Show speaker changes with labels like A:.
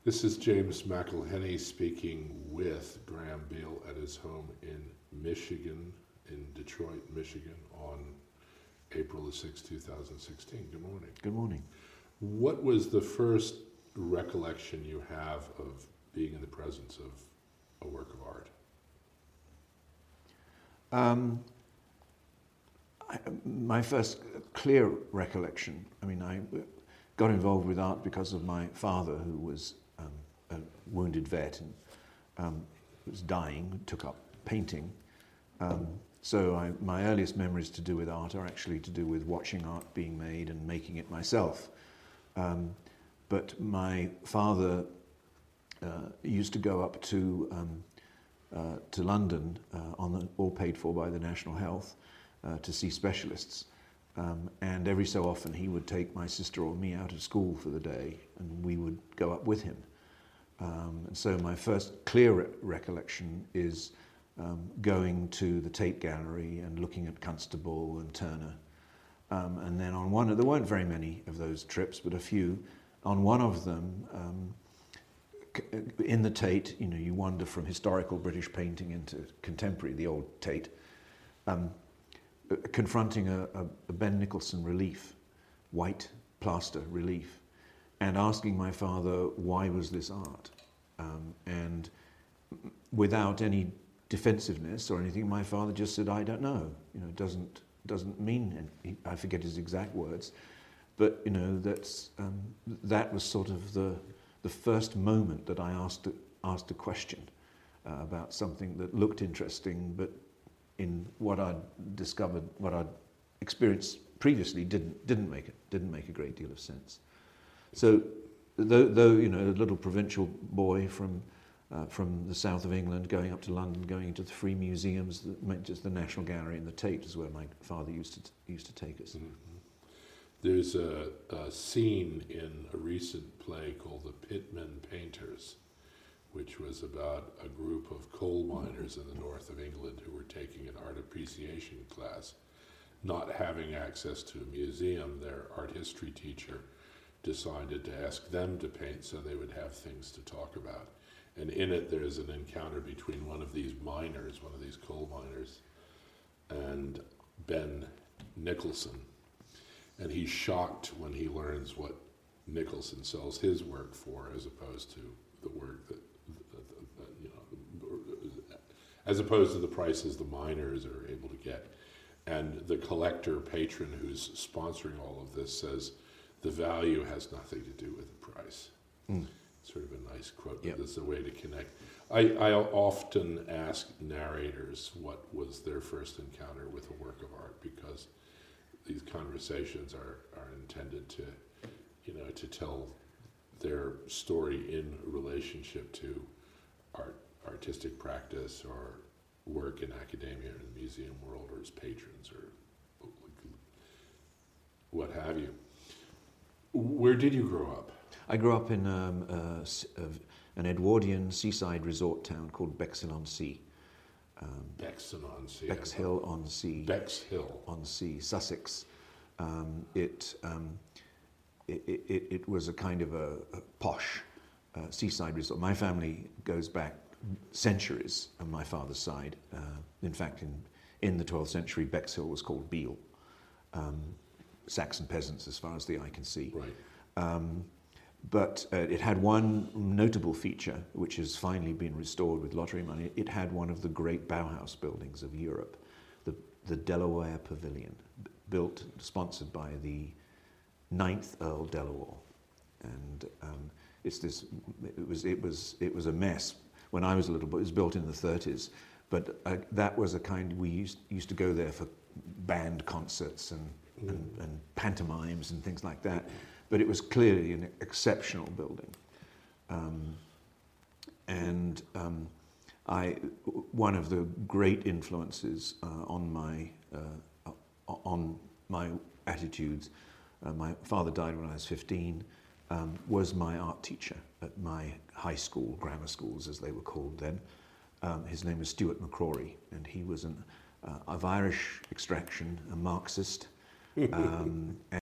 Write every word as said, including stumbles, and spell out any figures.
A: This is James McElhenney speaking with Graham Beale at his home in Michigan, in Detroit, Michigan, on April the sixth, two thousand sixteen. Good morning.
B: Good morning.
A: What was the first recollection you have of being in the presence of a work of art?
B: Um, I, my first clear recollection, I mean, I got involved with art because of my father, who was um, a wounded vet and um, was dying, took up painting. Um, so I, my earliest memories to do with art are actually to do with watching art being made and making it myself. Um, but my father uh, used to go up to um, uh, to London, uh, on the, all paid for by the National Health, uh, to see specialists. Um, and every so often he would take my sister or me out of school for the day, and we would go up with him. Um, and so my first clear re- recollection is um, going to the Tate Gallery and looking at Constable and Turner. Um, and then on one, there weren't very many of those trips, but a few. On one of them, um, in the Tate, you know, you wander from historical British painting into contemporary, the old Tate, um, confronting a, a, a Ben Nicholson relief, white plaster relief, and asking my father, why was this art? Um, and without any defensiveness or anything, my father just said, I don't know. You know, it doesn't doesn't mean, and I forget his exact words, but you know, that's um, that was sort of the the first moment that I asked asked a question uh, about something that looked interesting, but in what I'd discovered, what I'd experienced previously, didn't didn't make it didn't make a great deal of sense. So, though, though you know, a little provincial boy from uh, from the south of England, going up to London, going into the free museums, the, just the National Gallery and the Tate is where my father used to used to take us.
A: Mm-hmm. There's a, a scene in a recent play called The Pitman Painters, which was about a group of coal miners in the north of England who were taking an art appreciation class. Not having access to a museum, their art history teacher decided to ask them to paint so they would have things to talk about. And in it, there's an encounter between one of these miners, one of these coal miners, and Ben Nicholson. And he's shocked when he learns what Nicholson sells his work for, as opposed to the work that, that, that, that you know, as opposed to the prices the miners are able to get. And the collector patron who's sponsoring all of this says, the value has nothing to do with the price. Mm. Sort of a nice quote, but yep. That's a way to connect. I, I often ask narrators what was their first encounter with a work of art, because these conversations are, are intended to, you know, to tell their story in relationship to art, artistic practice or work in academia or the museum world or as patrons or what have you. Where did you grow up?
B: I grew up in um, uh, an Edwardian seaside resort town called Bexhill-on-Sea. Um,
A: Bexhill-on-Sea.
B: Bexhill-on-Sea.
A: Bexhill.
B: On Sea, Sussex. Um, it, um, it, it it was a kind of a, a posh uh, seaside resort. My family goes back centuries on my father's side. Uh, in fact, in in the twelfth century, Bexhill was called Beal. Um, Saxon peasants, as far as the eye can see.
A: Right. Um,
B: But uh, it had one notable feature, which has finally been restored with lottery money. It had one of the great Bauhaus buildings of Europe, the, the Delaware Pavilion, b- built, sponsored by the ninth Earl Delaware. And um, it's this. It was. It was. It was a mess when I was a little boy. It was built in the thirties, but uh, that was a kind. We used used to go there for band concerts and, mm. and, and pantomimes and things like that. But it was clearly an exceptional building. Um, and um, I, one of the great influences uh, on my uh, on my attitudes, uh, my father died when I was fifteen, um, was my art teacher at my high school, grammar schools as they were called then. Um, his name was Stuart McCrory, and he was an, uh, of Irish extraction, a Marxist, um,